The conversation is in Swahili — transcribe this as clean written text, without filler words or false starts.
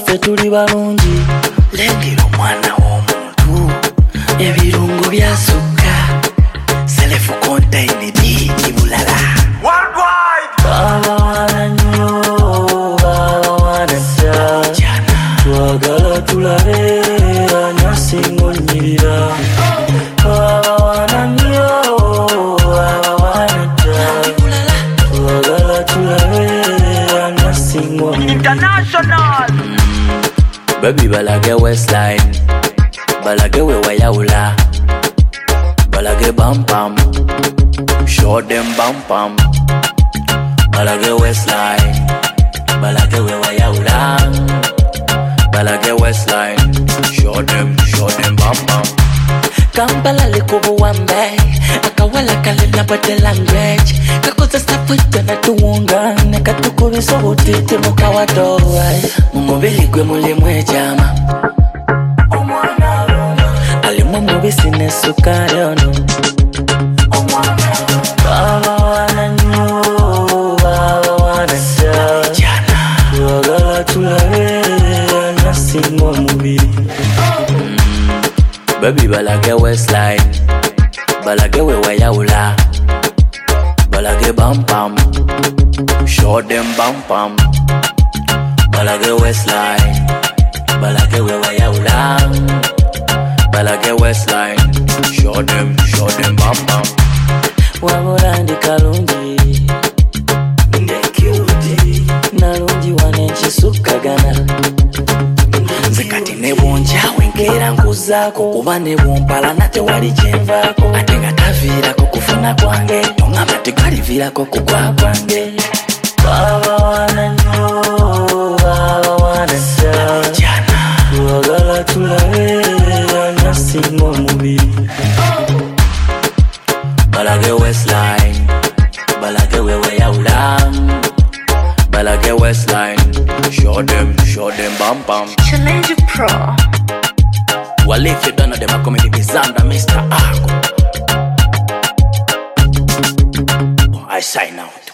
ffe tuli balungi. Lengera omwana w'omuntu ebirungo byasukka self contained bulala. Worldwide. Baba wana nnyo, baba wana dda, twagala tulabe anyasinga onnyirira. Baba wana nnyo, baba wana dda, twagala tulabe anyasinga onnyirira. International. Baby balage Westline, balage we wayawula, balage bam bam, show them bam bam. Balage Westline, balage we wayawula, balage Westline, show them bam bam. Kampala likubuwambe, akawala kalina body language, kakoza sapwita na tuwunga, nekatukubisa ubutiti mukawadowa. Mumubili gwe mulimu ejama, alimu mubisi nesukali ono. Baba wana nnyo, baba wana dda, twagala tulabe anyasinga omubiri. Baby balage Westline, balage we wayawula, balage bam bam, show them bam bam. Balage Westline, balage we wayawula, balage Westline, show them bam bam. Wabula ndi kalungi, ndekyuti, nalungi wanekisukkagana. Nze kati ne bwonjawe nkeera nkuzaako, kuba ne bwompala nate wali kyenvaako. Ate nga taviirako kufuna kwange, tongamba tegaliviirako kugwa kwange. Baba wana nnyo, baba wana dda, twagala tulabe anyasinga omubiri. Balage Westline, balage we wayawula, balage Westline, show them bam bam. Challenge Pro. Well, if you don't know them, I come in the Bizanda, Mr. Argo. I sign out.